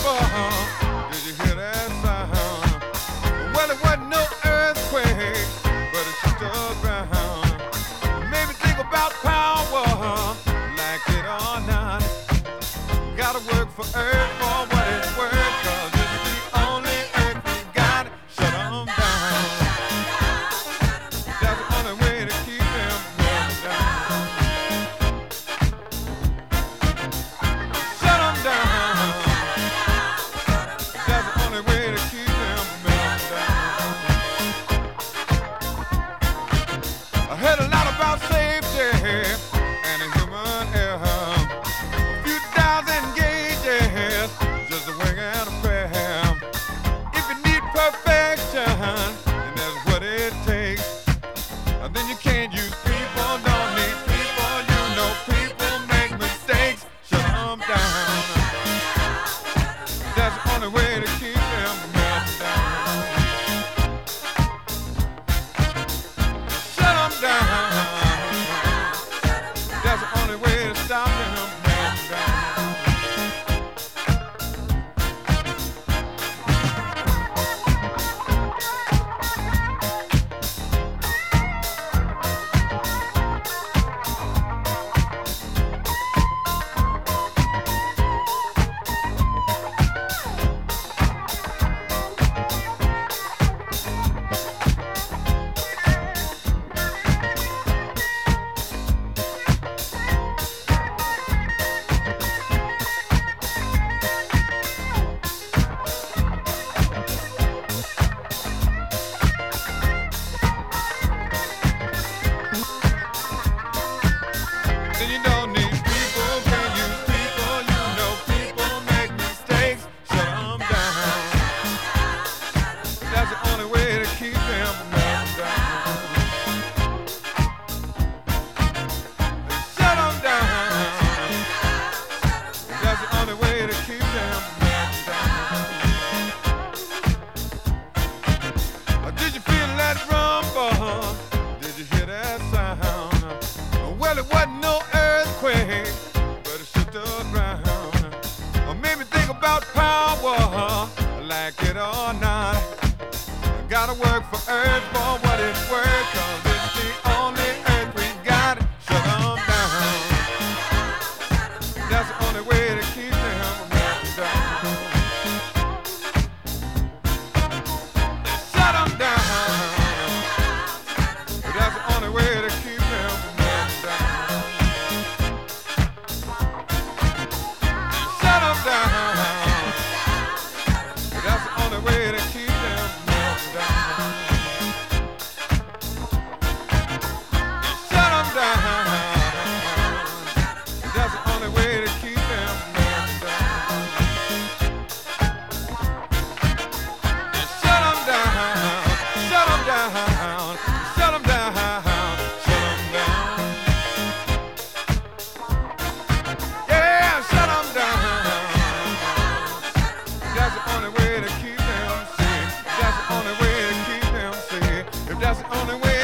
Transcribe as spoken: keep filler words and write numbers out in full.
rumble. Did you hear that sound? Well, it wasn't no earthquake, but it shook the ground. It made me think about power, like it or not. Gotta work for earth for what it's worth, 'cause it's the only earth we got. Shut 'em down. That's the only way to keep them down. Shut 'em down. That's the only way to keep them down. I heard a lot about safety and a human error. A few thousand gauges, just a wing and a prayer. If you need perfection, and that's what it takes, then you can't use people, don't need people. You know people make mistakes. Shut 'em down. That's the only way to keep them down. Shut 'em down. That's the only way to stop them. Then you don't need people, can't use people. You know people make mistakes. Shut 'em down. That's the only way to keep them down. Shut 'em down. That's the only way to keep them down. Did you feel that rumble? Did you hear that sound? Well, it wasn't no earthquake, but it shook the ground. It made me think about power, like it or not. Gotta work for earth for what it's worth, 'cause it's the only earth we got. Shut 'em down. That's the only way to keep them down. Shut 'em down. That's the only way to keep them down. Shut 'em down. That's the only way to keep them down. Shut 'em down. That's the only way to keep them down. Shut 'em down. Shut 'em down. Shut 'em down. Shut 'em down. Yeah, shut 'em down. That's the only way to keep them safe. That's the only way to keep them safe. If that's the only way